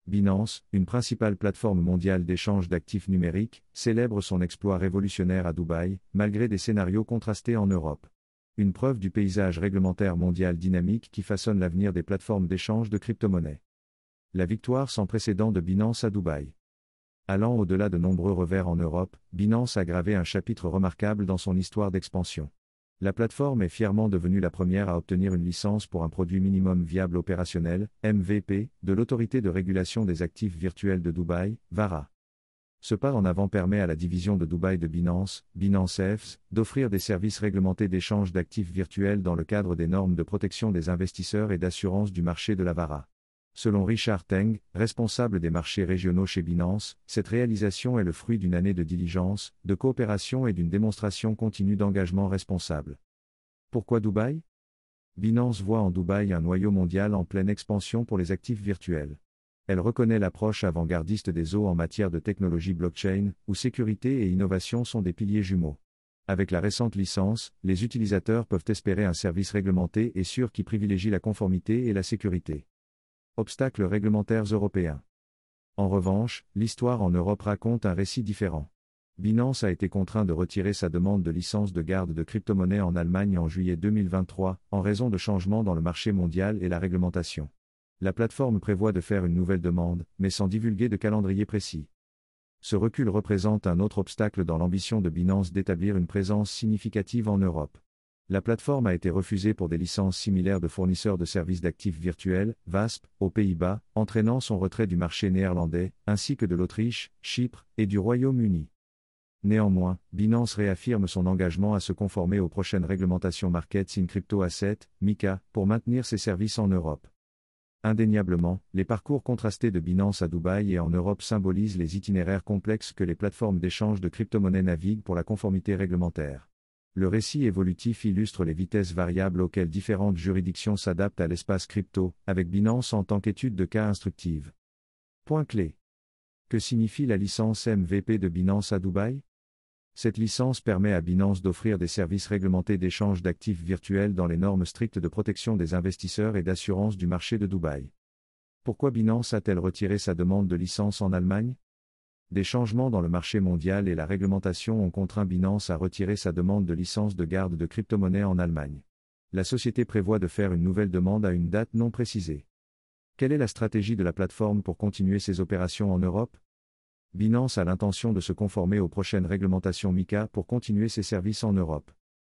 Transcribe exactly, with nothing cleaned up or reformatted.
Binance, une principale plateforme mondiale d'échange d'actifs numériques, célèbre son exploit révolutionnaire à Dubaï, malgré des scénarios contrastés en Europe. Une preuve du paysage réglementaire mondial dynamique qui façonne l'avenir des plateformes d'échange de crypto-monnaies. La victoire sans précédent de Binance à Dubaï. Allant au-delà de nombreux revers en Europe, Binance a gravé un chapitre remarquable dans son histoire d'expansion. La plateforme est fièrement devenue la première à obtenir une licence pour un produit minimum viable opérationnel, M V P, de l'autorité de régulation des actifs virtuels de Dubaï, VARA. Ce pas en avant permet à la division de Dubaï de Binance, Binance F S, d'offrir des services réglementés d'échange d'actifs virtuels dans le cadre des normes de protection des investisseurs et d'assurance du marché de la VARA. Selon Richard Teng, responsable des marchés régionaux chez Binance, cette réalisation est le fruit d'une année de diligence, de coopération et d'une démonstration continue d'engagement responsable. Pourquoi Dubaï ? Binance voit en Dubaï un noyau mondial en pleine expansion pour les actifs virtuels. Elle reconnaît l'approche avant-gardiste des eaux en matière de technologie blockchain, où sécurité et innovation sont des piliers jumeaux. Avec la récente licence, les utilisateurs peuvent espérer un service réglementé et sûr qui privilégie la conformité et la sécurité. Obstacles réglementaires européens. En revanche, l'histoire en Europe raconte un récit différent. Binance a été contraint de retirer sa demande de licence de garde de crypto-monnaie en Allemagne en juillet deux mille vingt-trois, en raison de changements dans le marché mondial et la réglementation. La plateforme prévoit de faire une nouvelle demande, mais sans divulguer de calendrier précis. Ce recul représente un autre obstacle dans l'ambition de Binance d'établir une présence significative en Europe. La plateforme a été refusée pour des licences similaires de fournisseurs de services d'actifs virtuels, V A S P, aux Pays-Bas, entraînant son retrait du marché néerlandais, ainsi que de l'Autriche, Chypre, et du Royaume-Uni. Néanmoins, Binance réaffirme son engagement à se conformer aux prochaines réglementations Markets in Crypto Assets, MiCA, pour maintenir ses services en Europe. Indéniablement, les parcours contrastés de Binance à Dubaï et en Europe symbolisent les itinéraires complexes que les plateformes d'échange de crypto-monnaies naviguent pour la conformité réglementaire. Le récit évolutif illustre les vitesses variables auxquelles différentes juridictions s'adaptent à l'espace crypto, avec Binance en tant qu'étude de cas instructive. Point clé. Que signifie la licence M V P de Binance à Dubaï ? Cette licence permet à Binance d'offrir des services réglementés d'échange d'actifs virtuels dans les normes strictes de protection des investisseurs et d'assurance du marché de Dubaï. Pourquoi Binance a-t-elle retiré sa demande de licence en Allemagne ? Des changements dans le marché mondial et la réglementation ont contraint Binance à retirer sa demande de licence de garde de crypto-monnaie en Allemagne. La société prévoit de faire une nouvelle demande à une date non précisée. Quelle est la stratégie de la plateforme pour continuer ses opérations en Europe ? Binance a l'intention de se conformer aux prochaines réglementations MiCA pour continuer ses services en Europe.